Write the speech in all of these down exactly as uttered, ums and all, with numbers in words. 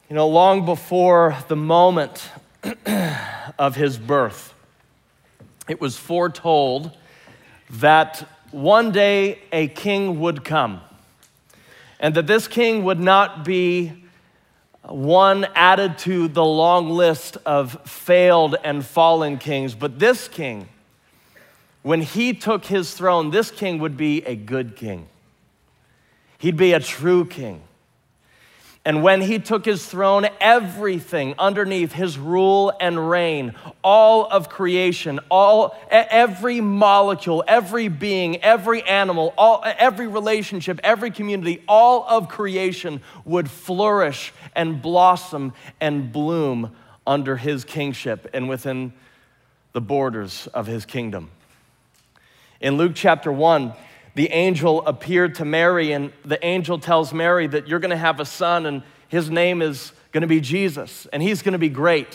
You know, long before the moment of his birth, it was foretold that one day a king would come, and that this king would not be one added to the long list of failed and fallen kings, but this king, when he took his throne, this king would be a good king. He'd be a true king. And when he took his throne, everything underneath his rule and reign, all of creation, all every molecule, every being, every animal, all, every relationship, every community, all of creation would flourish and blossom and bloom under his kingship and within the borders of his kingdom. In Luke chapter one, the angel appeared to Mary, and the angel tells Mary that you're going to have a son, and his name is going to be Jesus, and he's going to be great.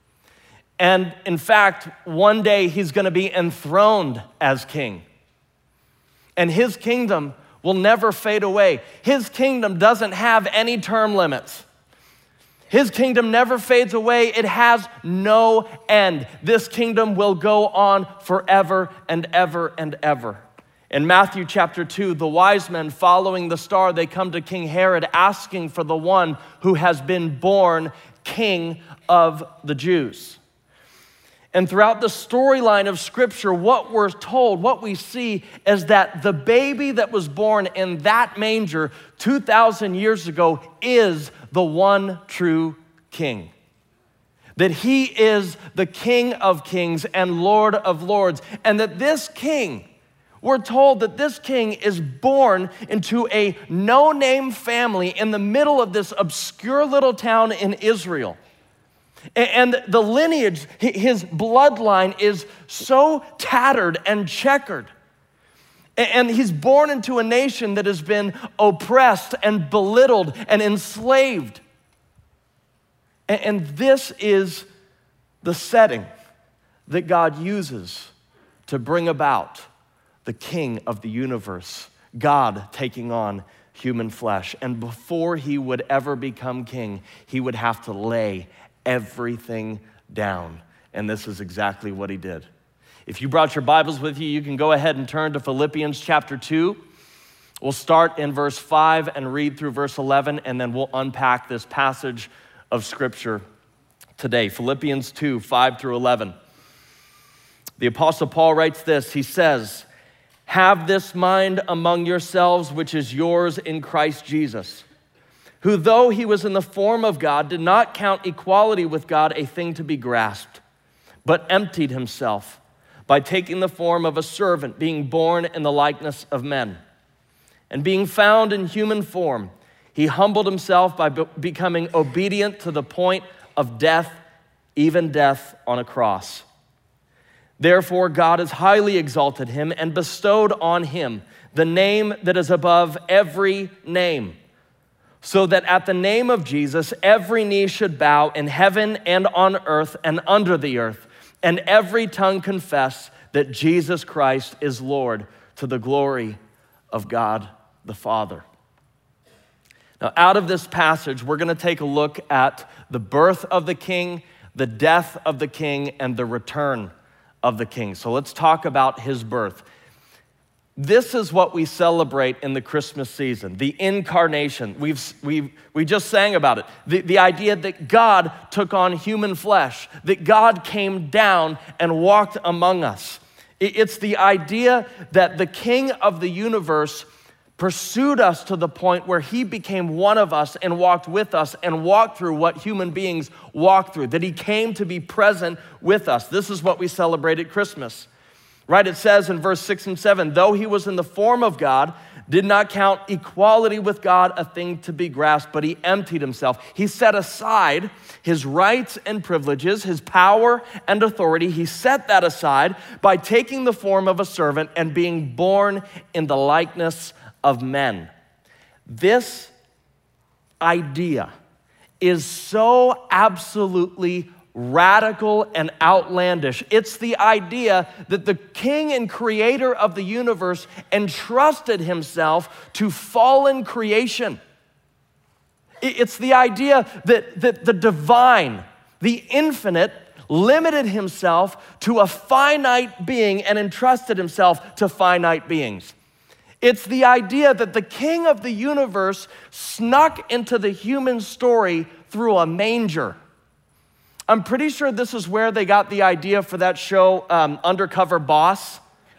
And in fact, one day he's going to be enthroned as king. And his kingdom will never fade away. His kingdom doesn't have any term limits. His kingdom never fades away. It has no end. This kingdom will go on forever and ever and ever. In Matthew chapter two, the wise men following the star, they come to King Herod asking for the one who has been born king of the Jews. And throughout the storyline of Scripture, what we're told, what we see is that the baby that was born in that manger two thousand years ago is the one true king. That he is the King of kings and Lord of lords, and that this king, we're told that this king is born into a no-name family in the middle of this obscure little town in Israel. And the lineage, his bloodline is so tattered and checkered. And he's born into a nation that has been oppressed and belittled and enslaved. And this is the setting that God uses to bring about the King of the universe, God taking on human flesh. And before he would ever become king, he would have to lay everything down. And this is exactly what he did. If you brought your Bibles with you, you can go ahead and turn to Philippians chapter two. We'll start in verse five and read through verse eleven, and then we'll unpack this passage of Scripture today. Philippians two, five through eleven. The Apostle Paul writes this. He says, "Have this mind among yourselves, which is yours in Christ Jesus, who though he was in the form of God, did not count equality with God a thing to be grasped, but emptied himself by taking the form of a servant, being born in the likeness of men. And being found in human form, he humbled himself by be- becoming obedient to the point of death, even death on a cross. Therefore, God has highly exalted him and bestowed on him the name that is above every name, so that at the name of Jesus, every knee should bow in heaven and on earth and under the earth, and every tongue confess that Jesus Christ is Lord, to the glory of God the Father." Now, out of this passage, we're going to take a look at the birth of the king, the death of the king, and the return of the king. So let's talk about his birth. This is what we celebrate in the Christmas season, the incarnation. We've, we've, we just sang about it. The, the idea that God took on human flesh, that God came down and walked among us. It, it's the idea that the King of the universe pursued us to the point where he became one of us and walked with us and walked through what human beings walk through, that he came to be present with us. This is what we celebrate at Christmas, right? It says in verse six and seven, though he was in the form of God, did not count equality with God a thing to be grasped, but he emptied himself. He set aside his rights and privileges, his power and authority. He set that aside by taking the form of a servant and being born in the likeness of men. This idea is so absolutely radical and outlandish. It's the idea that the king and creator of the universe entrusted himself to fallen creation. It's the idea that, that the divine, the infinite, limited himself to a finite being and entrusted himself to finite beings. It's the idea that the king of the universe snuck into the human story through a manger. I'm pretty sure this is where they got the idea for that show, um, Undercover Boss.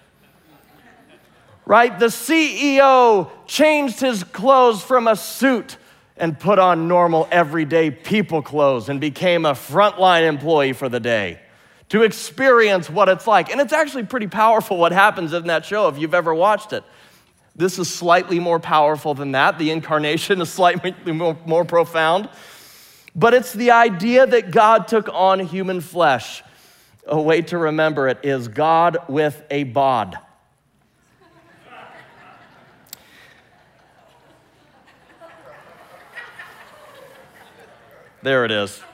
Right? The C E O changed his clothes from a suit and put on normal, everyday people clothes and became a frontline employee for the day to experience what it's like. And it's actually pretty powerful what happens in that show if you've ever watched it. This is slightly more powerful than that. The incarnation is slightly more, more profound. But it's the idea that God took on human flesh. A way to remember it is God with a bod. There it is.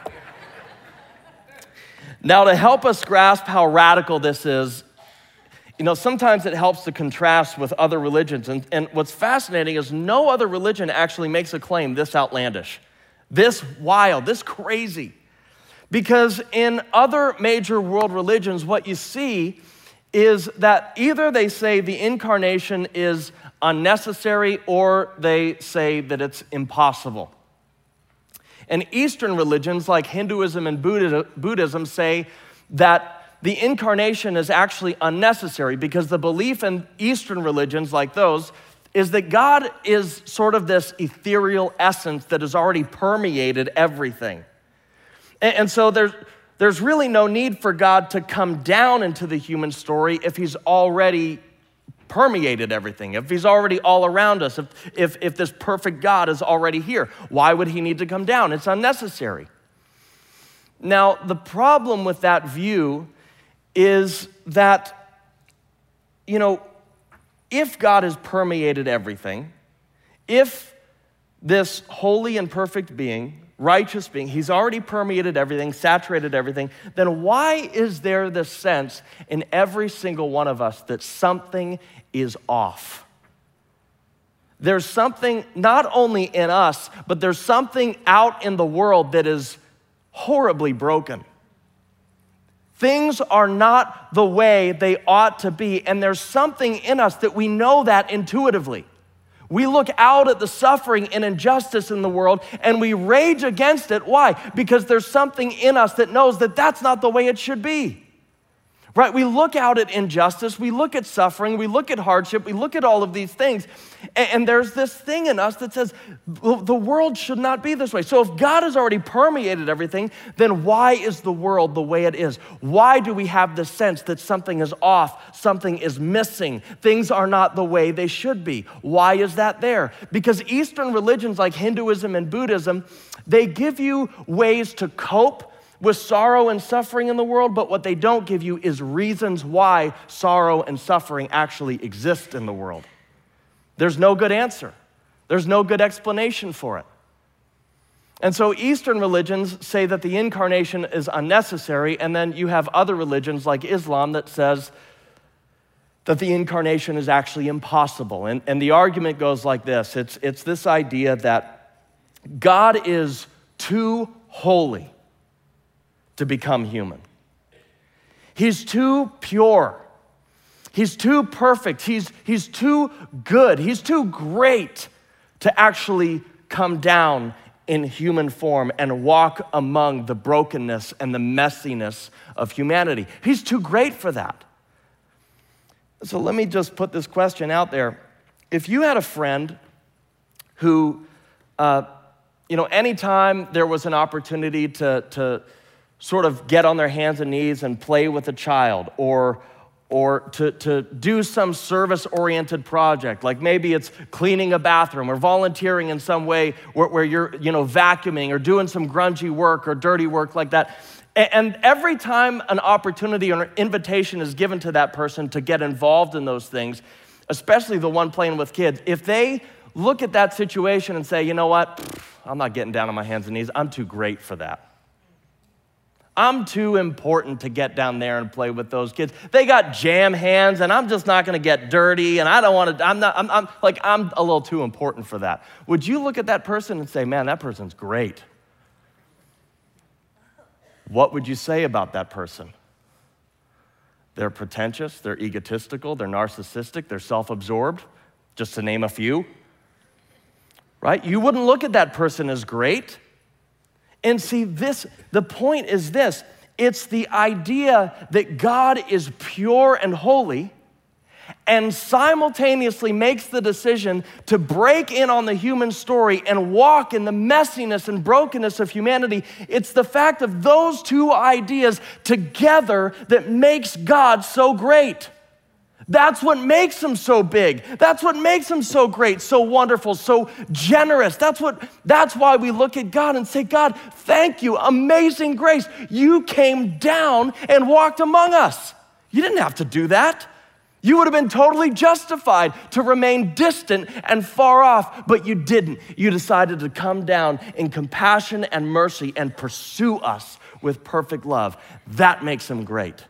Now, to help us grasp how radical this is, you know, sometimes it helps to contrast with other religions. And, and what's fascinating is no other religion actually makes a claim this outlandish, this wild, this crazy. Because in other major world religions, what you see is that either they say the incarnation is unnecessary or they say that it's impossible. And Eastern religions like Hinduism and Buddhism say that the incarnation is actually unnecessary because the belief in Eastern religions like those is that God is sort of this ethereal essence that has already permeated everything. And so there's, there's really no need for God to come down into the human story if he's already permeated everything, if he's already all around us, if, if, if this perfect God is already here. Why would he need to come down? It's unnecessary. Now, the problem with that view is that, you know, if God has permeated everything, if this holy and perfect being, righteous being, he's already permeated everything, saturated everything, then why is there this sense in every single one of us that something is off? There's something not only in us, but there's something out in the world that is horribly broken. Things are not the way they ought to be, and there's something in us that we know that intuitively. We look out at the suffering and injustice in the world and we rage against it. Why? Because there's something in us that knows that that's not the way it should be. Right? We look out at injustice, we look at suffering, we look at hardship, we look at all of these things, and, and there's this thing in us that says the world should not be this way. So if God has already permeated everything, then why is the world the way it is? Why do we have the sense that something is off, something is missing, things are not the way they should be? Why is that there? Because Eastern religions like Hinduism and Buddhism, they give you ways to cope with sorrow and suffering in the world, but what they don't give you is reasons why sorrow and suffering actually exist in the world. There's no good answer. There's no good explanation for it. And so Eastern religions say that the incarnation is unnecessary, and then you have other religions like Islam that says that the incarnation is actually impossible. And, and the argument goes like this. It's, it's this idea that God is too holy to become human. He's too pure. He's too perfect. He's, he's too good. He's too great to actually come down in human form and walk among the brokenness and the messiness of humanity. He's too great for that. So let me just put this question out there. If you had a friend who, uh, you know, anytime there was an opportunity to, to sort of get on their hands and knees and play with a child, or or to, to do some service-oriented project, like maybe it's cleaning a bathroom or volunteering in some way where, where you're, you know, vacuuming or doing some grungy work or dirty work like that. And every time an opportunity or an invitation is given to that person to get involved in those things, especially the one playing with kids, if they look at that situation and say, you know what, I'm not getting down on my hands and knees, I'm too great for that. I'm too important to get down there and play with those kids. They got jam hands, and I'm just not gonna get dirty, and I don't wanna, I'm not, I'm, I'm like, I'm a little too important for that. Would you look at that person and say, man, that person's great? What would you say about that person? They're pretentious, they're egotistical, they're narcissistic, they're self-absorbed, just to name a few, right? You wouldn't look at that person as great. And see, this, the point is this, it's the idea that God is pure and holy and simultaneously makes the decision to break in on the human story and walk in the messiness and brokenness of humanity. It's the fact of those two ideas together that makes God so great. That's what makes him so big. That's what makes him so great, so wonderful, so generous. That's what, that's why we look at God and say, God, thank you, amazing grace. You came down and walked among us. You didn't have to do that. You would have been totally justified to remain distant and far off, but you didn't. You decided to come down in compassion and mercy and pursue us with perfect love. That makes him great.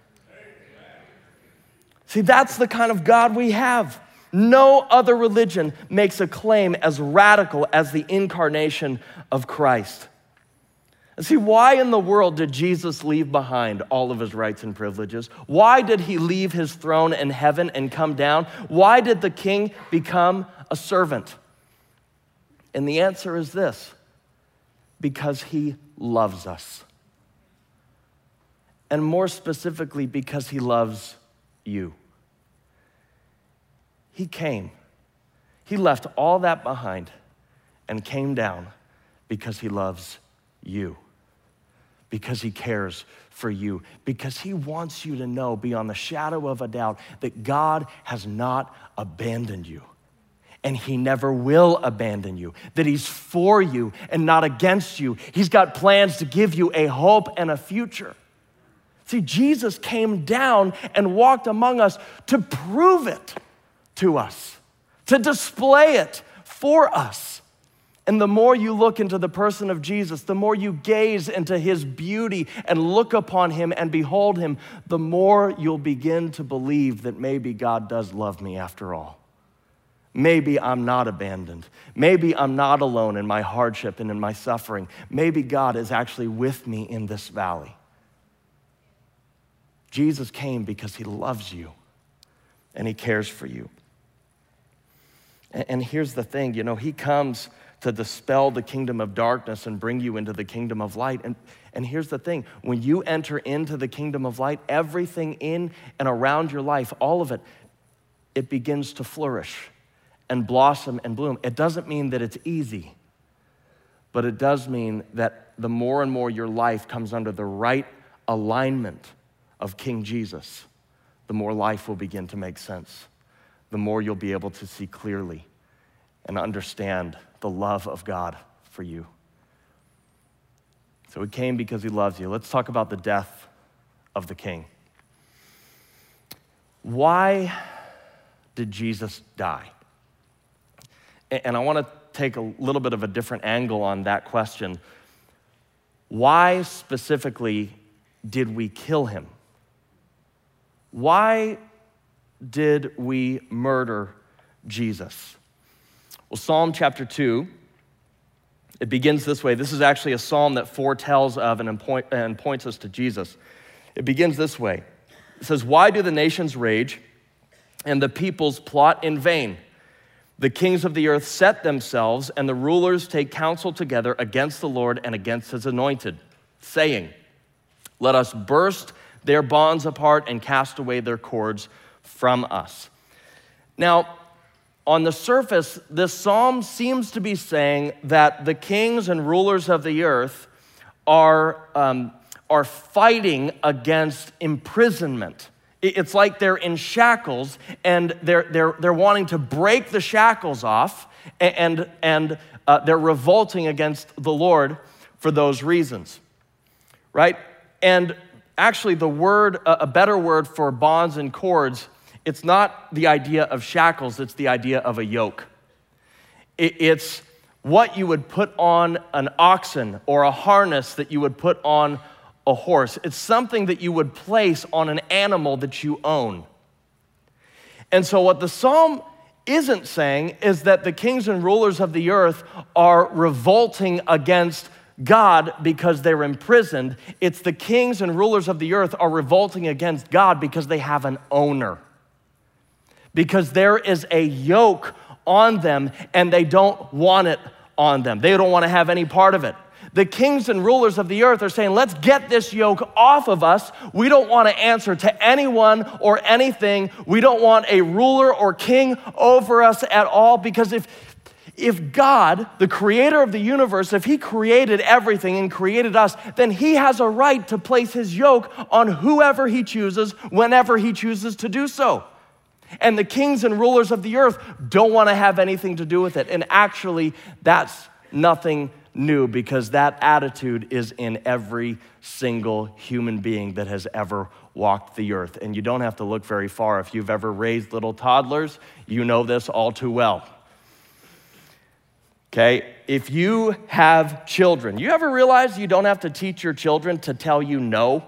See, that's the kind of God we have. No other religion makes a claim as radical as the incarnation of Christ. And see, why in the world did Jesus leave behind all of his rights and privileges? Why did he leave his throne in heaven and come down? Why did the king become a servant? And the answer is this: because he loves us. And more specifically, because he loves you. He came. He left all that behind and came down because he loves you, because he cares for you, because he wants you to know beyond the shadow of a doubt that God has not abandoned you, and he never will abandon you, that he's for you and not against you. He's got plans to give you a hope and a future. See, Jesus came down and walked among us to prove it to us, to display it for us. And the more you look into the person of Jesus, the more you gaze into his beauty and look upon him and behold him, the more you'll begin to believe that maybe God does love me after all. Maybe I'm not abandoned. Maybe I'm not alone in my hardship and in my suffering. Maybe God is actually with me in this valley. Jesus came because he loves you and he cares for you. And here's the thing, you know, he comes to dispel the kingdom of darkness and bring you into the kingdom of light. And, and here's the thing, when you enter into the kingdom of light, everything in and around your life, all of it, it begins to flourish and blossom and bloom. It doesn't mean that it's easy, but it does mean that the more and more your life comes under the right alignment of King Jesus, the more life will begin to make sense. The more you'll be able to see clearly and understand the love of God for you. So he came because he loves you. Let's talk about the death of the king. Why did Jesus die? And I want to take a little bit of a different angle on that question. Why specifically did we kill him? Why did we murder Jesus? Well, Psalm chapter two, it begins this way. This is actually a psalm that foretells of and, point, and points us to Jesus. It begins this way. It says, "Why do the nations rage and the peoples plot in vain? The kings of the earth set themselves, and the rulers take counsel together against the Lord and against his anointed, saying, let us burst their bonds apart and cast away their cords from us." Now, on the surface, this psalm seems to be saying that the kings and rulers of the earth are, um, are fighting against imprisonment. It's like they're in shackles and they're, they're, they're wanting to break the shackles off, and, and uh, they're revolting against the Lord for those reasons, right? And actually the word, a better word for bonds and cords, it's not the idea of shackles, it's the idea of a yoke. It's what you would put on an oxen or a harness that you would put on a horse. It's something that you would place on an animal that you own. And so what the psalm isn't saying is that the kings and rulers of the earth are revolting against God because they're imprisoned. It's the kings and rulers of the earth are revolting against God because they have an owner. Because there is a yoke on them and they don't want it on them. They don't want to have any part of it. The kings and rulers of the earth are saying, let's get this yoke off of us. We don't want to answer to anyone or anything. We don't want a ruler or king over us at all, because if If God, the creator of the universe, if he created everything and created us, then he has a right to place his yoke on whoever he chooses, whenever he chooses to do so. And the kings and rulers of the earth don't want to have anything to do with it. And actually, that's nothing new, because that attitude is in every single human being that has ever walked the earth. And you don't have to look very far. If you've ever raised little toddlers, you know this all too well. Okay, if you have children, you ever realize you don't have to teach your children to tell you no?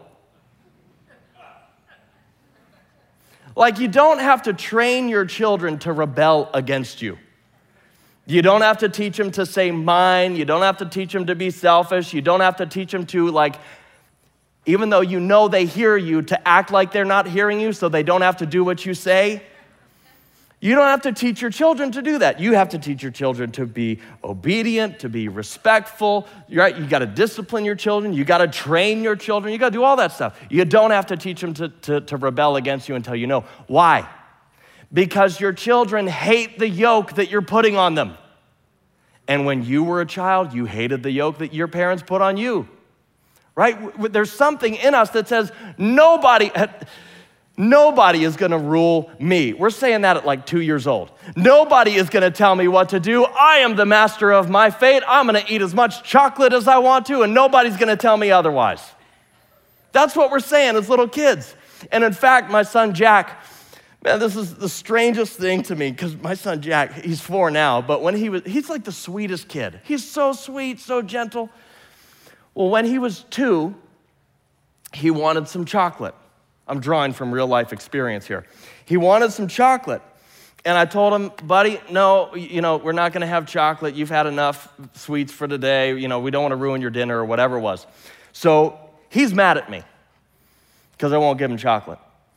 Like, you don't have to train your children to rebel against you. You don't have to teach them to say mine. You don't have to teach them to be selfish. You don't have to teach them to, like, even though you know they hear you, to act like they're not hearing you so they don't have to do what you say. You don't have to teach your children to do that. You have to teach your children to be obedient, to be respectful. Right? You got to discipline your children. You got to train your children. You got to do all that stuff. You don't have to teach them to, to, to rebel against you until you know. Why? Because your children hate the yoke that you're putting on them. And when you were a child, you hated the yoke that your parents put on you. Right? There's something in us that says nobody... Nobody is gonna rule me. We're saying that at like two years old. Nobody is gonna tell me what to do. I am the master of my fate. I'm gonna eat as much chocolate as I want to, and nobody's gonna tell me otherwise. That's what we're saying as little kids. And in fact, my son Jack, man, this is the strangest thing to me, because my son Jack, he's four now, but when he was, he's like the sweetest kid. He's so sweet, so gentle. Well, when he was two, he wanted some chocolate. I'm drawing from real life experience here. He wanted some chocolate. And I told him, buddy, no, you know, we're not gonna have chocolate. You've had enough sweets for today. You know, we don't wanna ruin your dinner or whatever it was. So he's mad at me because I won't give him chocolate.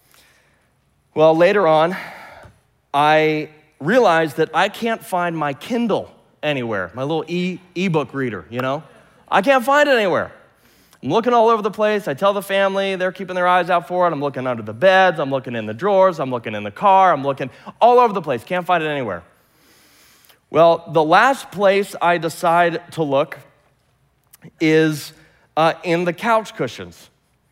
Well, later on, I realized that I can't find my Kindle anywhere, my little e- e-book reader, you know? I can't find it anywhere. I'm looking all over the place. I tell the family, they're keeping their eyes out for it. I'm looking under the beds. I'm looking in the drawers. I'm looking in the car. I'm looking all over the place. Can't find it anywhere. Well, the last place I decide to look is uh, in the couch cushions.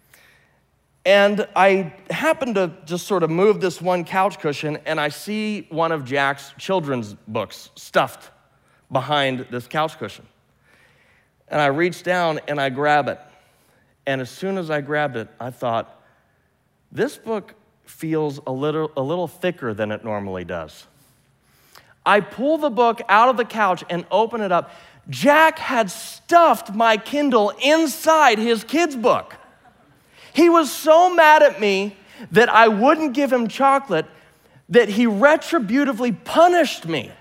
And I happen to just sort of move this one couch cushion, and I see one of Jack's children's books stuffed behind this couch cushion. And I reach down and I grab it. And as soon as I grabbed it, I thought, this book feels a little, a little thicker than it normally does. I pull the book out of the couch and open it up. Jack had stuffed my Kindle inside his kid's book. He was so mad at me that I wouldn't give him chocolate that he retributively punished me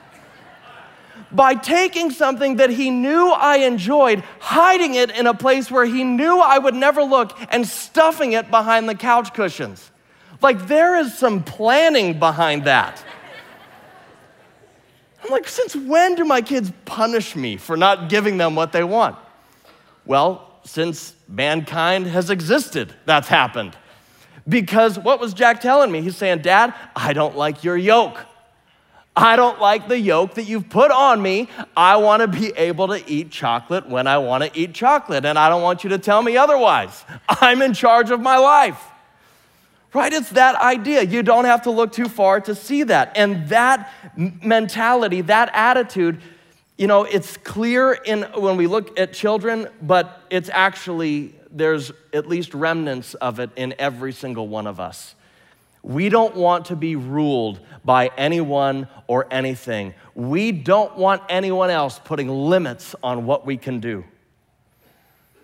by taking something that he knew I enjoyed, hiding it in a place where he knew I would never look, and stuffing it behind the couch cushions. Like, there is some planning behind that. I'm like, since when do my kids punish me for not giving them what they want? Well, since mankind has existed, that's happened. Because what was Jack telling me? He's saying, Dad, I don't like your yoke. I don't like the yoke that you've put on me. I want to be able to eat chocolate when I want to eat chocolate, and I don't want you to tell me otherwise. I'm in charge of my life. Right? It's that idea. You don't have to look too far to see that. And that mentality, that attitude, you know, it's clear in when we look at children, but it's actually, there's at least remnants of it in every single one of us. We don't want to be ruled by anyone or anything. We don't want anyone else putting limits on what we can do.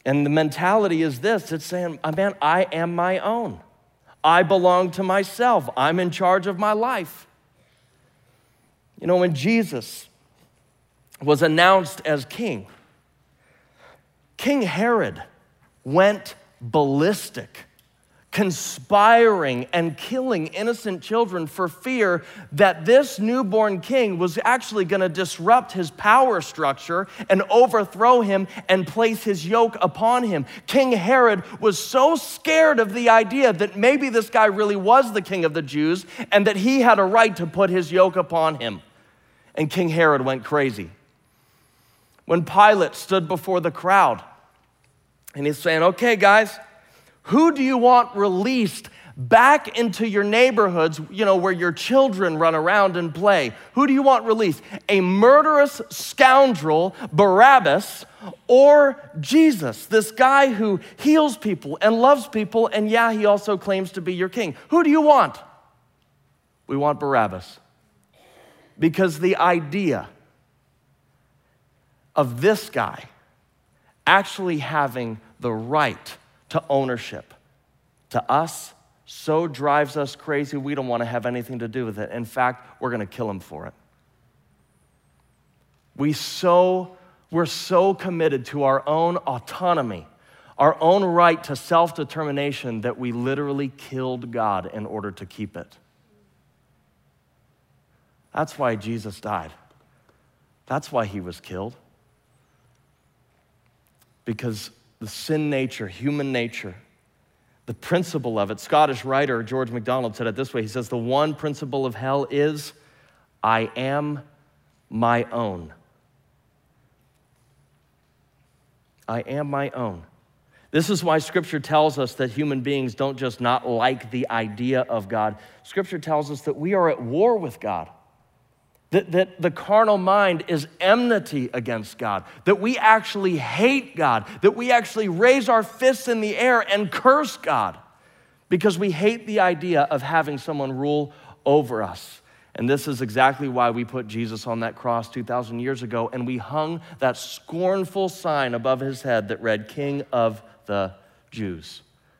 And the mentality is this, it's saying, man, I am my own. I belong to myself. I'm in charge of my life. You know, when Jesus was announced as king, King Herod went ballistic, conspiring and killing innocent children for fear that this newborn king was actually going to disrupt his power structure and overthrow him and place his yoke upon him. King Herod was so scared of the idea that maybe this guy really was the king of the Jews and that he had a right to put his yoke upon him. And King Herod went crazy. When Pilate stood before the crowd and he's saying, okay, guys, who do you want released back into your neighborhoods, you know, where your children run around and play? Who do you want released? A murderous scoundrel, Barabbas, or Jesus, this guy who heals people and loves people, and yeah, he also claims to be your king. Who do you want? We want Barabbas. Because the idea of this guy actually having the right to ownership, to us, so drives us crazy, we don't want to have anything to do with it. In fact, we're going to kill him for it. We so, we're so committed to our own autonomy, our own right to self-determination, that we literally killed God in order to keep it. That's why Jesus died. That's why he was killed. Because the sin nature, human nature, the principle of it, Scottish writer George MacDonald said it this way. He says, the one principle of hell is, I am my own. I am my own. This is why Scripture tells us that human beings don't just not like the idea of God. Scripture tells us that we are at war with God. That, that the carnal mind is enmity against God, that we actually hate God, that we actually raise our fists in the air and curse God because we hate the idea of having someone rule over us. And this is exactly why we put Jesus on that cross two thousand years ago, and we hung that scornful sign above his head that read, King of the Jews.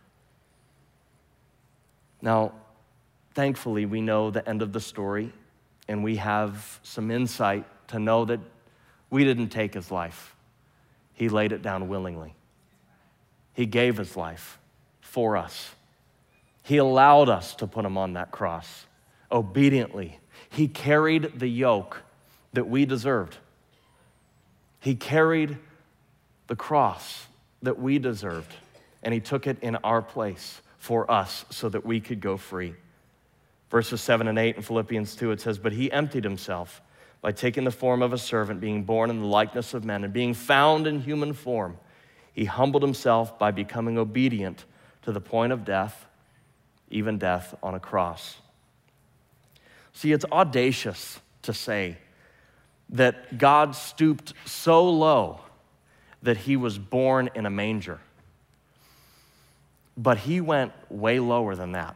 Now, thankfully, we know the end of the story. And we have some insight to know that we didn't take his life. He laid it down willingly. He gave his life for us. He allowed us to put him on that cross obediently. He carried the yoke that we deserved. He carried the cross that we deserved, and he took it in our place for us so that we could go free. Verses seven and eight in Philippians two, it says, but he emptied himself by taking the form of a servant, being born in the likeness of men, and being found in human form. He humbled himself by becoming obedient to the point of death, even death on a cross. See, it's audacious to say that God stooped so low that he was born in a manger. But he went way lower than that.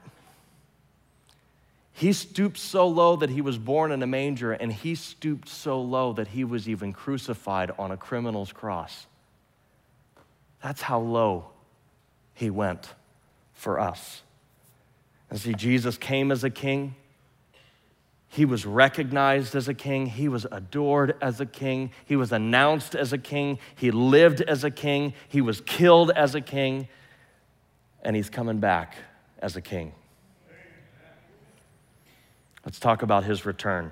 He stooped so low that he was born in a manger, and he stooped so low that he was even crucified on a criminal's cross. That's how low he went for us. And see, Jesus came as a king. He was recognized as a king. He was adored as a king. He was announced as a king. He lived as a king. He was killed as a king. And he's coming back as a king. Let's talk about his return.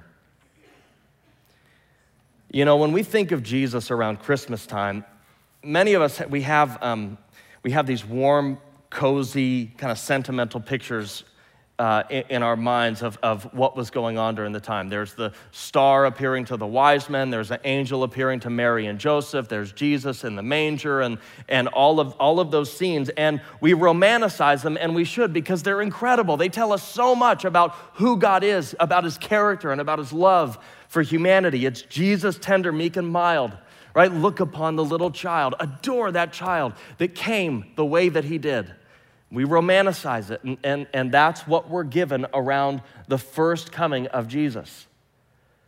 You know, when we think of Jesus around Christmas time, many of us, we have, um, we have these warm, cozy, kind of sentimental pictures uh, in, in our minds of, of what was going on during the time. There's the star appearing to the wise men. There's an angel appearing to Mary and Joseph. There's Jesus in the manger and, and all of, all of those scenes. And we romanticize them, and we should, because they're incredible. They tell us so much about who God is, about his character, and about his love for humanity. It's Jesus, tender, meek, and mild, right? Look upon the little child. Adore that child that came the way that he did. We romanticize it, and, and, and that's what we're given around the first coming of Jesus.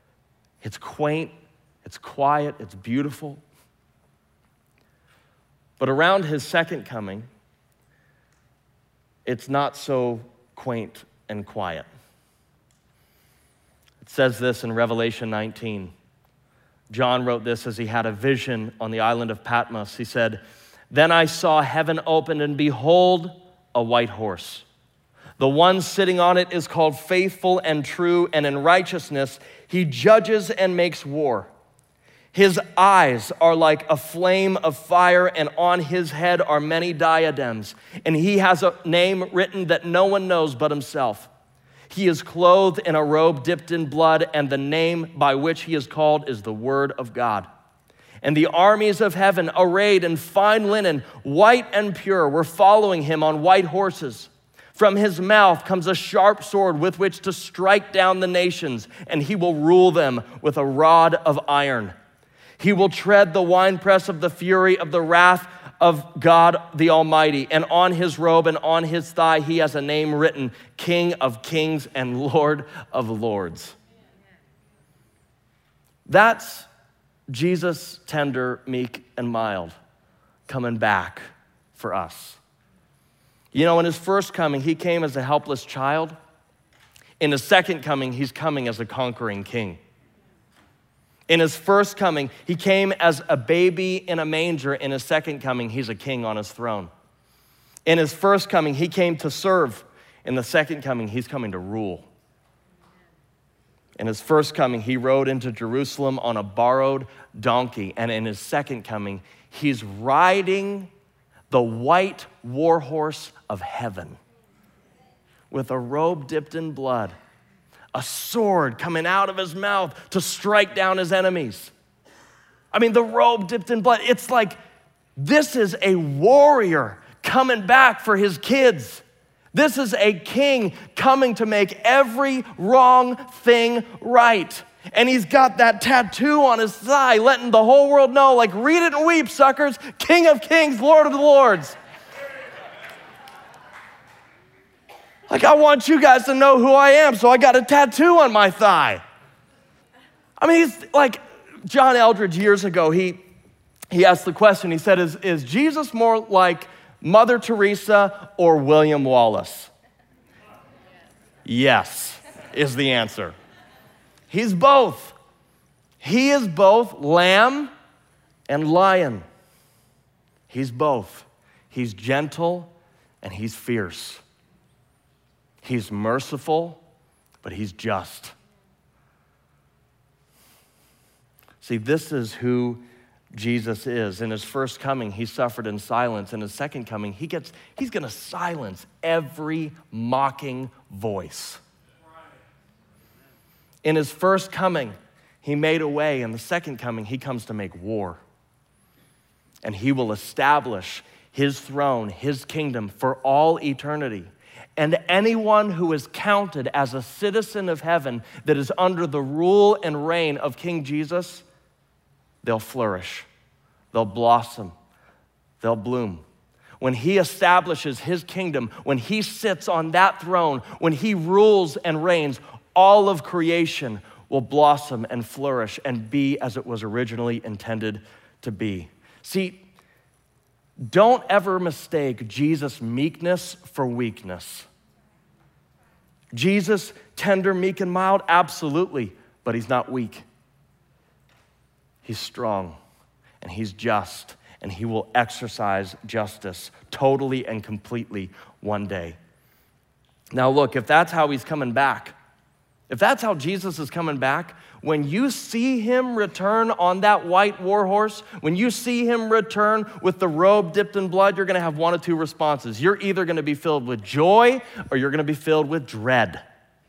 It's quaint, it's quiet, it's beautiful. But around his second coming, it's not so quaint and quiet. It says this in Revelation nineteen. John wrote this as he had a vision on the island of Patmos. He said, "Then I saw heaven opened, and behold, a white horse. The one sitting on it is called Faithful and True, and in righteousness he judges and makes war. His eyes are like a flame of fire, and on his head are many diadems, and he has a name written that no one knows but himself. He is clothed in a robe dipped in blood, and the name by which he is called is the Word of God. And the armies of heaven, arrayed in fine linen, white and pure, were following him on white horses. From his mouth comes a sharp sword with which to strike down the nations, and he will rule them with a rod of iron. He will tread the winepress of the fury of the wrath of God the Almighty, and on his robe and on his thigh he has a name written, King of Kings and Lord of Lords." That's Jesus, tender, meek, and mild, coming back for us. You know, in his first coming, he came as a helpless child. In his second coming, he's coming as a conquering king. In his first coming, he came as a baby in a manger. In his second coming, he's a king on his throne. In his first coming, he came to serve. In the second coming, he's coming to rule. In his first coming, he rode into Jerusalem on a borrowed donkey. And in his second coming, he's riding the white war horse of heaven with a robe dipped in blood, a sword coming out of his mouth to strike down his enemies. I mean, the robe dipped in blood. It's like this is a warrior coming back for his kids. This is a king coming to make every wrong thing right. And he's got that tattoo on his thigh, letting the whole world know, like, read it and weep, suckers. King of kings, Lord of the lords. Like, I want you guys to know who I am, so I got a tattoo on my thigh. I mean, he's like, John Eldredge years ago, he, he asked the question, he said, is, is Jesus more like Mother Teresa or William Wallace? Yes, is the answer. He's both. He is both lamb and lion. He's both. He's gentle and he's fierce. He's merciful, but he's just. See, this is who Jesus is. In his first coming, he suffered in silence. In his second coming, he gets, he's gonna silence every mocking voice. In his first coming, he made a way. In the second coming, he comes to make war. And he will establish his throne, his kingdom for all eternity. And anyone who is counted as a citizen of heaven that is under the rule and reign of King Jesus, they'll flourish, they'll blossom, they'll bloom. When he establishes his kingdom, when he sits on that throne, when he rules and reigns, all of creation will blossom and flourish and be as it was originally intended to be. See, don't ever mistake Jesus' meekness for weakness. Jesus, tender, meek, and mild, absolutely, but he's not weak. He's strong, and he's just, and he will exercise justice totally and completely one day. Now look, if that's how he's coming back, if that's how Jesus is coming back, when you see him return on that white war horse, when you see him return with the robe dipped in blood, you're gonna have one of two responses. You're either gonna be filled with joy or you're gonna be filled with dread.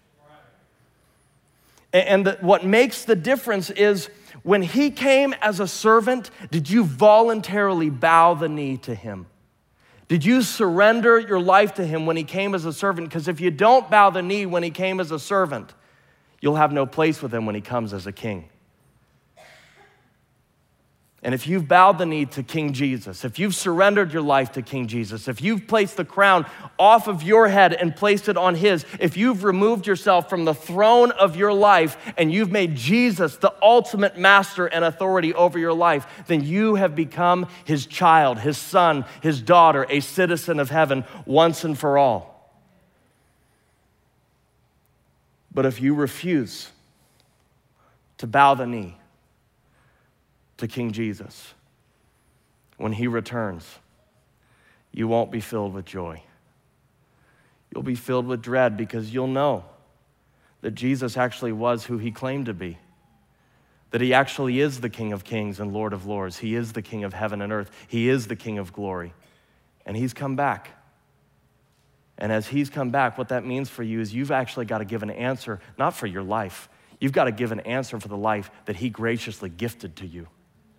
And the, what makes the difference is when he came as a servant, did you voluntarily bow the knee to him? Did you surrender your life to him when he came as a servant? Because if you don't bow the knee when he came as a servant, you'll have no place with him when he comes as a king. And if you've bowed the knee to King Jesus, if you've surrendered your life to King Jesus, if you've placed the crown off of your head and placed it on his, if you've removed yourself from the throne of your life and you've made Jesus the ultimate master and authority over your life, then you have become his child, his son, his daughter, a citizen of heaven once and for all. But if you refuse to bow the knee to King Jesus, when he returns, you won't be filled with joy. You'll be filled with dread because you'll know that Jesus actually was who he claimed to be, that he actually is the King of Kings and Lord of Lords. He is the King of heaven and earth. He is the King of glory, and he's come back. And as he's come back, what that means for you is you've actually got to give an answer, not for your life. You've got to give an answer for the life that he graciously gifted to you.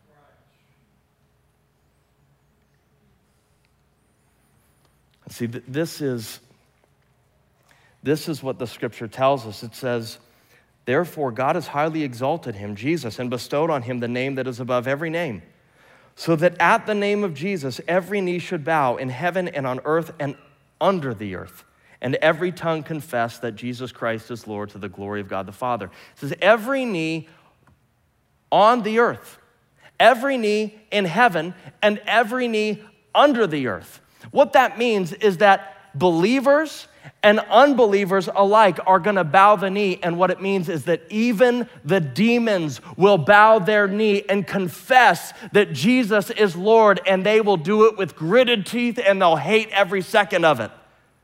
See, this is, this is what the scripture tells us. It says, therefore God has highly exalted him, Jesus, and bestowed on him the name that is above every name, so that at the name of Jesus every knee should bow in heaven and on earth and under the earth, and every tongue confess that Jesus Christ is Lord, to the glory of God the Father. It says every knee on the earth, every knee in heaven, and every knee under the earth. What that means is that believers and unbelievers alike are gonna bow the knee, and what it means is that even the demons will bow their knee and confess that Jesus is Lord, and they will do it with gritted teeth, and they'll hate every second of it.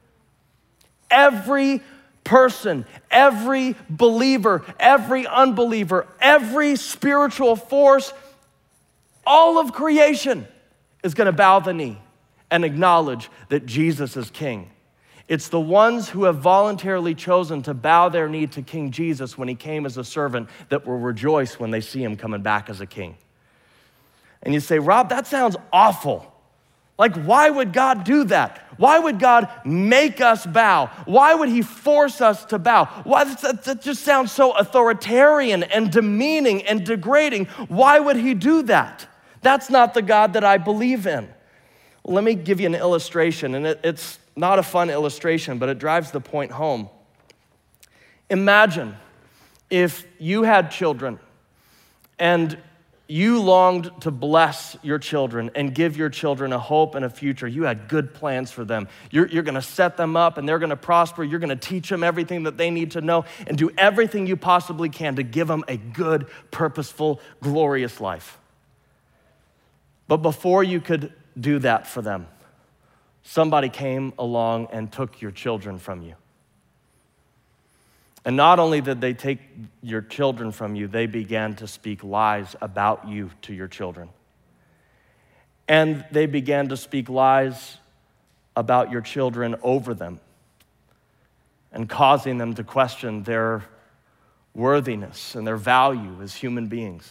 Every person, every believer, every unbeliever, every spiritual force, all of creation is gonna bow the knee and acknowledge that Jesus is King. It's the ones who have voluntarily chosen to bow their knee to King Jesus when he came as a servant that will rejoice when they see him coming back as a king. And you say, Rob, that sounds awful. Like, why would God do that? Why would God make us bow? Why would he force us to bow? Why, that, that just sounds so authoritarian and demeaning and degrading. Why would he do that? That's not the God that I believe in. Well, let me give you an illustration, and it, it's not a fun illustration, but it drives the point home. Imagine if you had children and you longed to bless your children and give your children a hope and a future. You had good plans for them. You're, you're gonna set them up and they're gonna prosper. You're gonna teach them everything that they need to know and do everything you possibly can to give them a good, purposeful, glorious life. But before you could do that for them, somebody came along and took your children from you. And not only did they take your children from you, they began to speak lies about you to your children. And they began to speak lies about your children over them and causing them to question their worthiness and their value as human beings.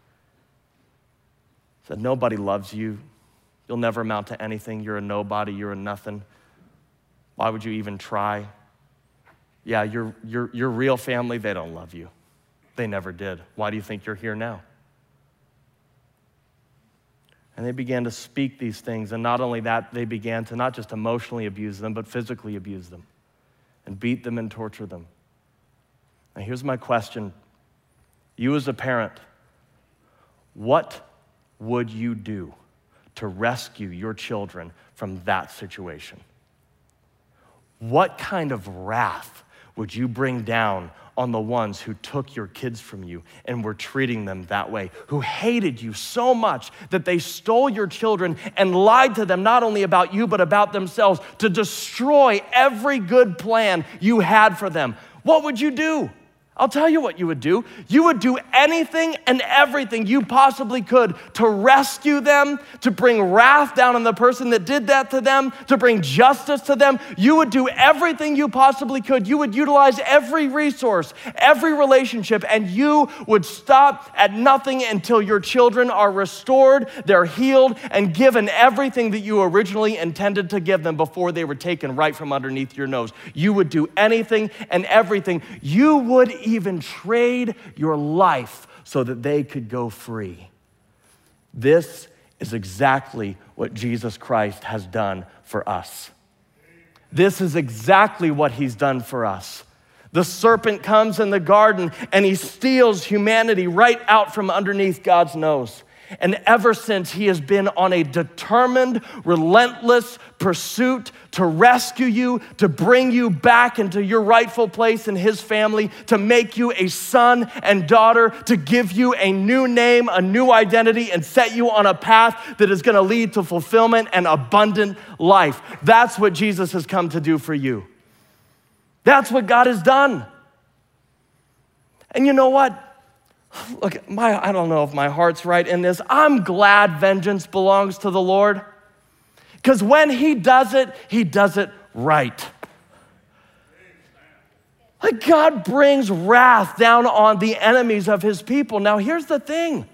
Said, nobody loves you. You'll never amount to anything. You're a nobody. You're a nothing. Why would you even try? Yeah, your, your, your real family, they don't love you. They never did. Why do you think you're here now? And they began to speak these things. And not only that, they began to not just emotionally abuse them, but physically abuse them and beat them and torture them. Now here's my question. You as a parent, what would you do to rescue your children from that situation? What kind of wrath would you bring down on the ones who took your kids from you and were treating them that way, who hated you so much that they stole your children and lied to them not only about you but about themselves to destroy every good plan you had for them? What would you do? I'll tell you what you would do. You would do anything and everything you possibly could to rescue them, to bring wrath down on the person that did that to them, to bring justice to them. You would do everything you possibly could. You would utilize every resource, every relationship, and you would stop at nothing until your children are restored, they're healed, and given everything that you originally intended to give them before they were taken right from underneath your nose. You would do anything and everything. You would even trade your life so that they could go free. This is exactly what Jesus Christ has done for us. This is exactly what he's done for us. The serpent comes in the garden and he steals humanity right out from underneath God's nose. And ever since, he has been on a determined, relentless pursuit to rescue you, to bring you back into your rightful place in his family, to make you a son and daughter, to give you a new name, a new identity, and set you on a path that is going to lead to fulfillment and abundant life. That's what Jesus has come to do for you. That's what God has done. And you know what? Look, my, I don't know if my heart's right in this. I'm glad vengeance belongs to the Lord. Because when he does it, he does it right. Like God brings wrath down on the enemies of his people. Now here's the thing.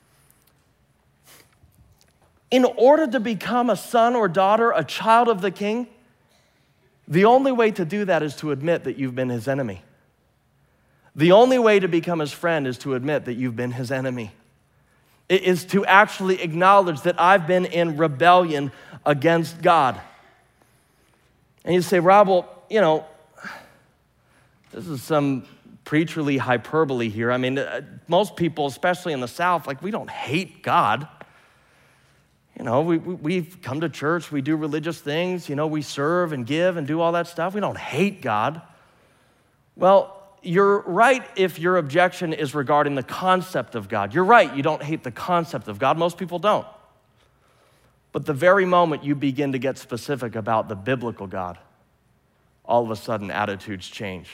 In order to become a son or daughter, a child of the King, the only way to do that is to admit that you've been his enemy. The only way to become his friend is to admit that you've been his enemy. It is to actually acknowledge that I've been in rebellion against God. And you say, Rob, well, you know, this is some preacherly hyperbole here. I mean, most people, especially in the South, like, we don't hate God. You know, we, we, we come to church, we do religious things, you know, we serve and give and do all that stuff. We don't hate God. Well, you're right if your objection is regarding the concept of God. You're right, you don't hate the concept of God. Most people don't. But the very moment you begin to get specific about the biblical God, all of a sudden attitudes change.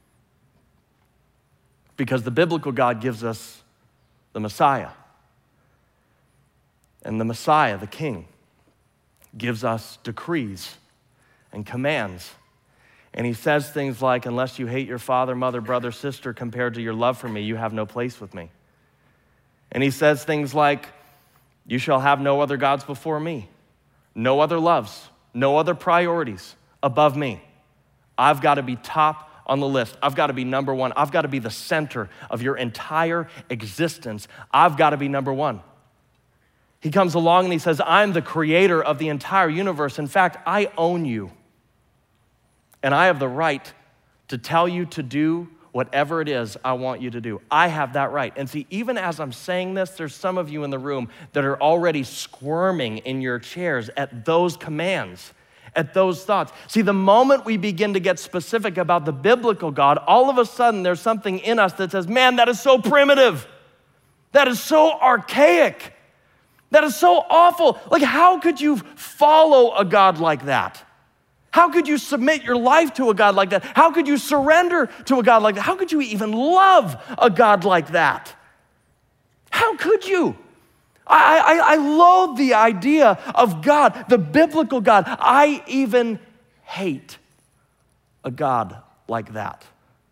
Because the biblical God gives us the Messiah. And the Messiah, the King, gives us decrees and commands. And he says things like, unless you hate your father, mother, brother, sister compared to your love for me, you have no place with me. And he says things like, you shall have no other gods before me, no other loves, no other priorities above me. I've got to be top on the list. I've got to be number one. I've got to be the center of your entire existence. I've got to be number one. He comes along and he says, I'm the creator of the entire universe. In fact, I own you. And I have the right to tell you to do whatever it is I want you to do. I have that right. And see, even as I'm saying this, there's some of you in the room that are already squirming in your chairs at those commands, at those thoughts. See, the moment we begin to get specific about the biblical God, all of a sudden there's something in us that says, man, that is so primitive. That is so archaic. That is so awful. Like, how could you follow a God like that? How could you submit your life to a God like that? How could you surrender to a God like that? How could you even love a God like that? How could you? I, I, I loathe the idea of God, the biblical God. I even hate a God like that.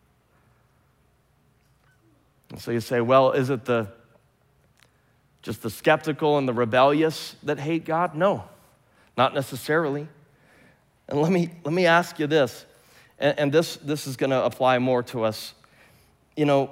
And so you say, well, is it the just the skeptical and the rebellious that hate God? No, not necessarily. And let me, let me ask you this, and, and this, this is going to apply more to us. You know,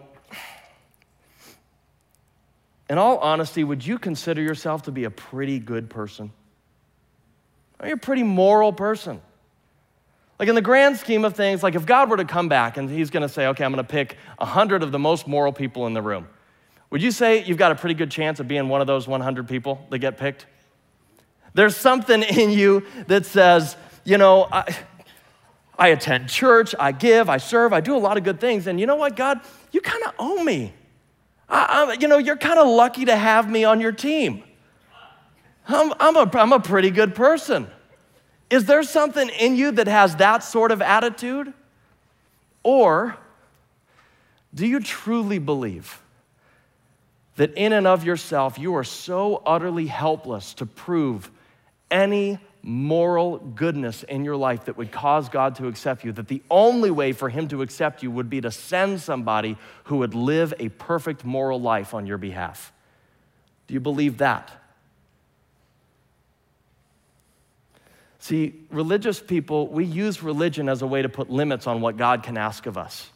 in all honesty, would you consider yourself to be a pretty good person? Are you a pretty moral person? Like in the grand scheme of things, like if God were to come back and he's going to say, okay, I'm going to pick one hundred of the most moral people in the room, would you say you've got a pretty good chance of being one of those one hundred people that get picked? There's something in you that says, you know, I, I attend church, I give, I serve, I do a lot of good things. And you know what, God? You kind of owe me. I, I, you know, you're kind of lucky to have me on your team. I'm, I'm, a, I'm a pretty good person. Is there something in you that has that sort of attitude? Or do you truly believe that in and of yourself, you are so utterly helpless to prove any moral goodness in your life that would cause God to accept you, that the only way for him to accept you would be to send somebody who would live a perfect moral life on your behalf? Do you believe that? See, religious people, we use religion as a way to put limits on what God can ask of us.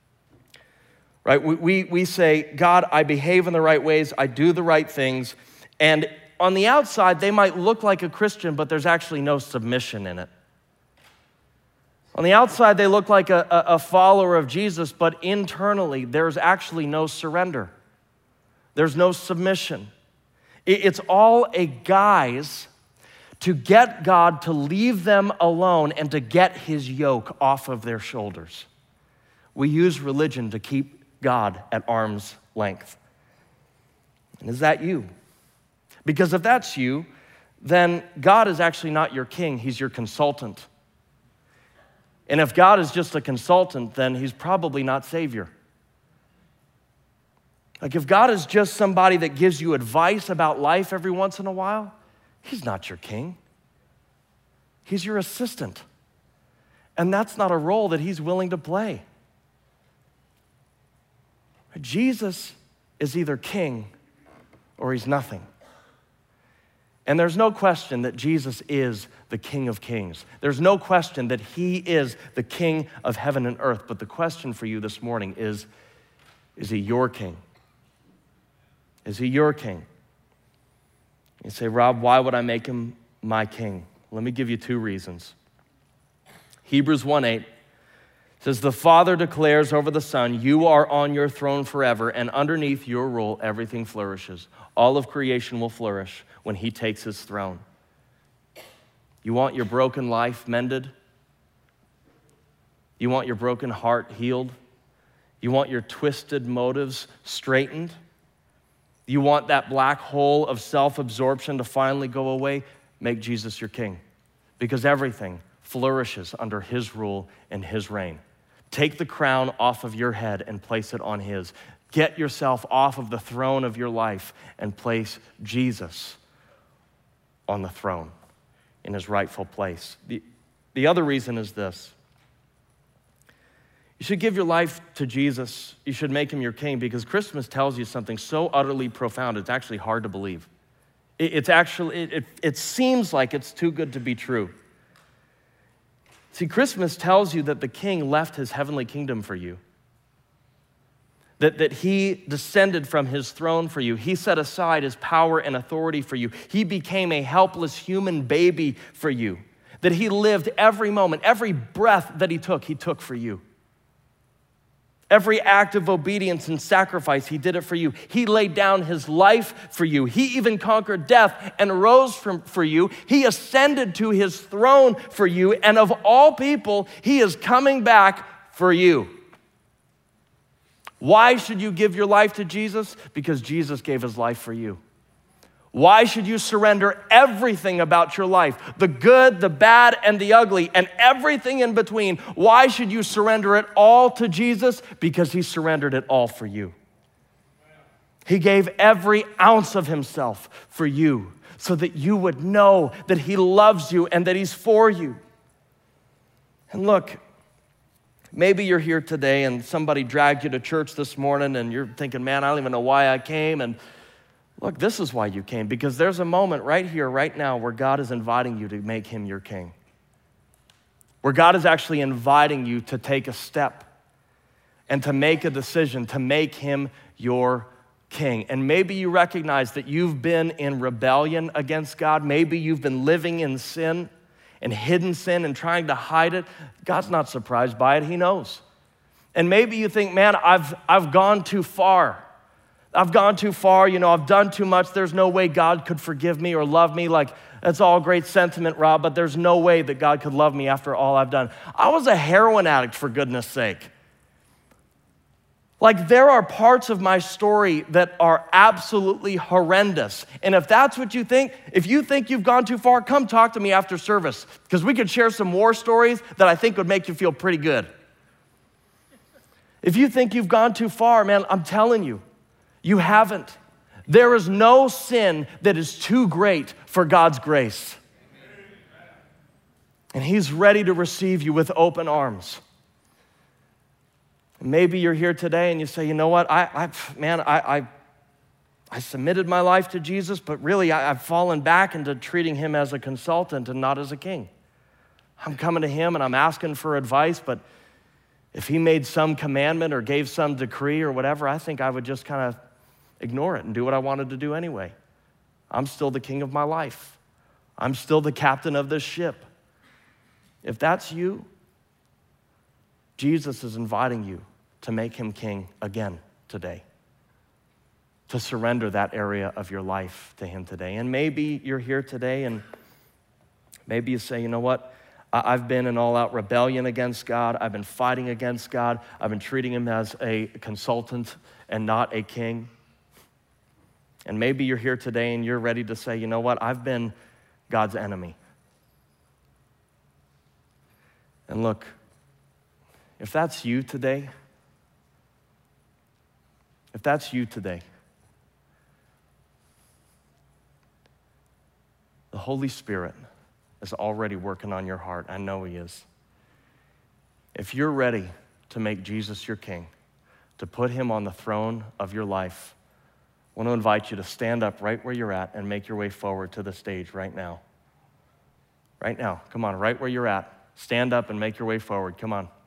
Right? We, we, we say, God, I behave in the right ways, I do the right things, And on the outside, they might look like a Christian, but there's actually no submission in it. On the outside, they look like a, a, a follower of Jesus, but internally, there's actually no surrender. There's no submission. It, it's all a guise to get God to leave them alone and to get his yoke off of their shoulders. We use religion to keep God at arm's length. And is that you? Because if that's you, then God is actually not your king, he's your consultant. And if God is just a consultant, then he's probably not Savior. Like if God is just somebody that gives you advice about life every once in a while, he's not your king. He's your assistant. And that's not a role that he's willing to play. Jesus is either king or he's nothing. And there's no question that Jesus is the King of Kings. There's no question that he is the King of heaven and earth. But the question for you this morning is, is he your king? Is he your king? You say, Rob, why would I make him my king? Let me give you two reasons. Hebrews one eight says, the Father declares over the Son, you are on your throne forever, and underneath your rule, everything flourishes. All of creation will flourish when he takes his throne. You want your broken life mended? You want your broken heart healed? You want your twisted motives straightened? You want that black hole of self-absorption to finally go away? Make Jesus your king, because everything flourishes under his rule and his reign. Take the crown off of your head and place it on his. Get yourself off of the throne of your life and place Jesus on the throne in his rightful place. The, the other reason is this. You should give your life to Jesus. You should make him your king, because Christmas tells you something so utterly profound, it's actually hard to believe. It, it's actually, it, it, it seems like it's too good to be true. See, Christmas tells you that the king left his heavenly kingdom for you. That, that he descended from his throne for you. He set aside his power and authority for you. He became a helpless human baby for you. That he lived every moment, every breath that he took, he took for you. Every act of obedience and sacrifice, he did it for you. He laid down his life for you. He even conquered death and rose from, for you. He ascended to his throne for you. And of all people, he is coming back for you. Why should you give your life to Jesus? Because Jesus gave his life for you. Why should you surrender everything about your life, the good, the bad, and the ugly, and everything in between? Why should you surrender it all to Jesus? Because he surrendered it all for you. He gave every ounce of himself for you so that you would know that he loves you and that he's for you. And look, maybe you're here today and somebody dragged you to church this morning and you're thinking, man, I don't even know why I came. And look, this is why you came, because there's a moment right here, right now, where God is inviting you to make him your king. Where God is actually inviting you to take a step and to make a decision, to make him your king. And maybe you recognize that you've been in rebellion against God. Maybe you've been living in sin and hidden sin and trying to hide it. God's not surprised by it, he knows. And maybe you think, man, I've, I've gone too far. I've gone too far, you know, I've done too much. There's no way God could forgive me or love me. Like, that's all great sentiment, Rob, but there's no way that God could love me after all I've done. I was a heroin addict, for goodness sake. Like, there are parts of my story that are absolutely horrendous. And if that's what you think, if you think you've gone too far, come talk to me after service, because we could share some war stories that I think would make you feel pretty good. If you think you've gone too far, man, I'm telling you, you haven't. There is no sin that is too great for God's grace. And he's ready to receive you with open arms. And maybe you're here today and you say, you know what, I, I man, I, I, I submitted my life to Jesus, but really I, I've fallen back into treating him as a consultant and not as a king. I'm coming to him and I'm asking for advice, but if he made some commandment or gave some decree or whatever, I think I would just kind of ignore it and do what I wanted to do anyway. I'm still the king of my life. I'm still the captain of this ship. If that's you, Jesus is inviting you to make him king again today, to surrender that area of your life to him today. And maybe you're here today and maybe you say, you know what? I've been in all-out rebellion against God. I've been fighting against God. I've been treating him as a consultant and not a king. And maybe you're here today and you're ready to say, you know what? I've been God's enemy. And look, if that's you today, if that's you today, the Holy Spirit is already working on your heart. I know he is. If you're ready to make Jesus your king, to put him on the throne of your life, I want to invite you to stand up right where you're at and make your way forward to the stage right now. Right now. Come on, right where you're at. Stand up and make your way forward. Come on.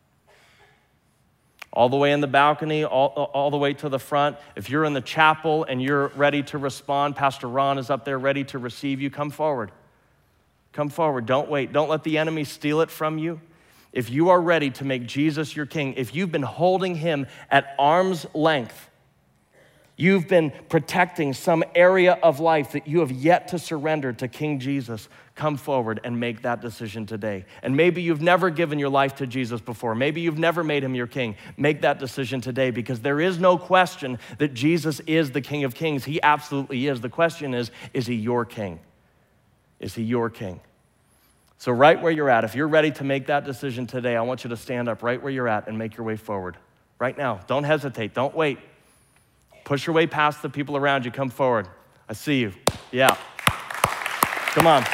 All the way in the balcony, all, all the way to the front. If you're in the chapel and you're ready to respond, Pastor Ron is up there ready to receive you. Come forward. Come forward. Don't wait. Don't let the enemy steal it from you. If you are ready to make Jesus your king, if you've been holding him at arm's length, you've been protecting some area of life that you have yet to surrender to King Jesus, come forward and make that decision today. And maybe you've never given your life to Jesus before. Maybe you've never made him your king. Make that decision today, because there is no question that Jesus is the King of Kings. He absolutely is. The question is, is he your king? Is he your king? So right where you're at, if you're ready to make that decision today, I want you to stand up right where you're at and make your way forward. Right now. Don't hesitate. Don't wait. Push your way past the people around you. Come forward. I see you. Yeah. Come on.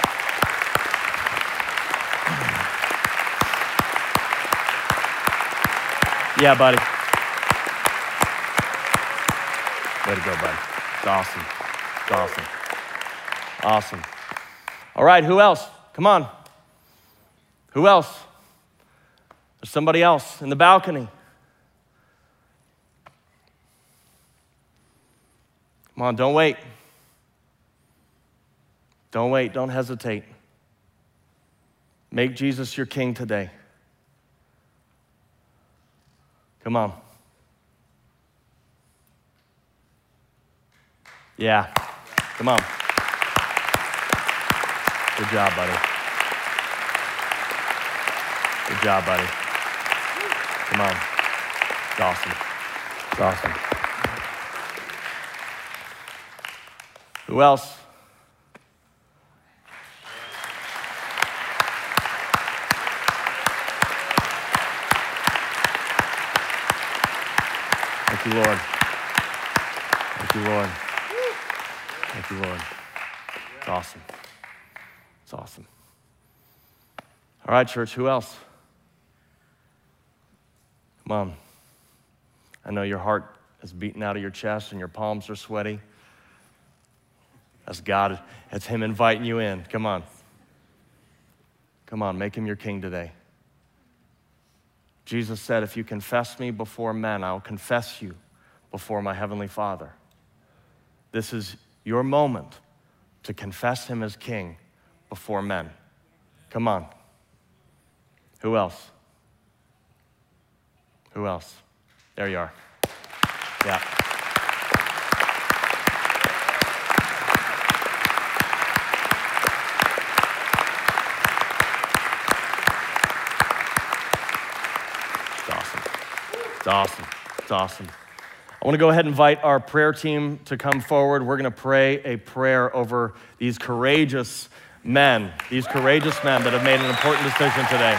Yeah, buddy. Way to go, buddy. It's awesome. It's awesome. Awesome. All right, who else? Come on. Who else? There's somebody else in the balcony. Come on, don't wait. Don't wait, don't hesitate. Make Jesus your king today. Come on. Yeah, come on. Good job, buddy. Good job, buddy. Come on. It's awesome. It's awesome. Who else? Thank you, Lord. Thank you, Lord. Thank you, Lord. It's awesome. It's awesome. All right, church, who else? Come on. I know your heart is beating out of your chest and your palms are sweaty. That's God. It's him inviting you in. Come on. Come on, make him your king today. Jesus said, if you confess me before men, I'll confess you before my heavenly Father. This is your moment to confess him as king before men. Come on. Who else? Who else? There you are. Yeah. It's awesome. It's awesome. I want to go ahead and invite our prayer team to come forward. We're going to pray a prayer over these courageous men, these courageous men that have made an important decision today.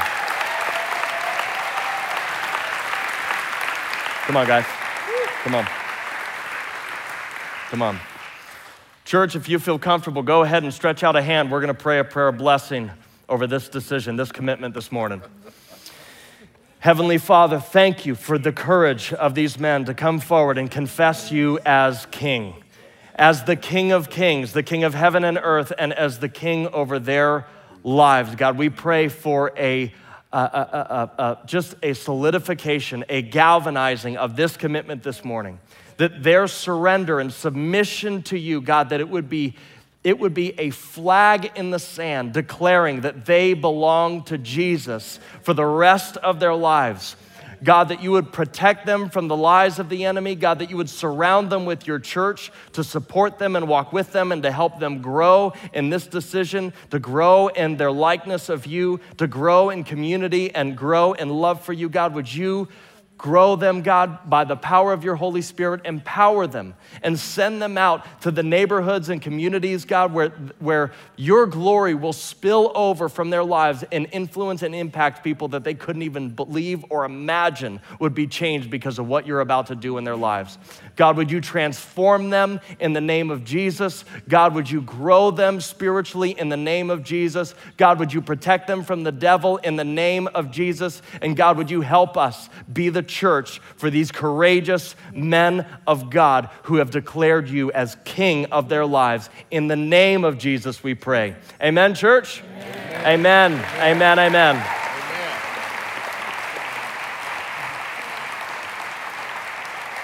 Come on, guys. Come on. Come on. Church, if you feel comfortable, go ahead and stretch out a hand. We're going to pray a prayer of blessing over this decision, this commitment this morning. Heavenly Father, thank you for the courage of these men to come forward and confess you as King, as the King of Kings, the King of heaven and earth, and as the King over their lives. God, we pray for a uh, uh, uh, uh, just a solidification, a galvanizing of this commitment this morning, that their surrender and submission to you, God, that it would be It would be a flag in the sand declaring that they belong to Jesus for the rest of their lives. God, that you would protect them from the lies of the enemy. God, that you would surround them with your church to support them and walk with them and to help them grow in this decision, to grow in their likeness of you, to grow in community and grow in love for you. God, would you grow them, God, by the power of your Holy Spirit. Empower them and send them out to the neighborhoods and communities, God, where, where your glory will spill over from their lives and influence and impact people that they couldn't even believe or imagine would be changed because of what you're about to do in their lives. God, would you transform them in the name of Jesus? God, would you grow them spiritually in the name of Jesus? God, would you protect them from the devil in the name of Jesus? And God, would you help us be the church for these courageous men of God who have declared you as King of their lives. In the name of Jesus, we pray. Amen, church? Amen. Amen. Amen. Amen. Amen.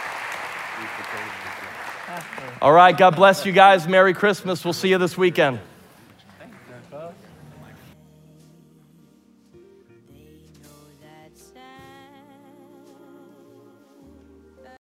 All right, God bless you guys. Merry Christmas. We'll see you this weekend.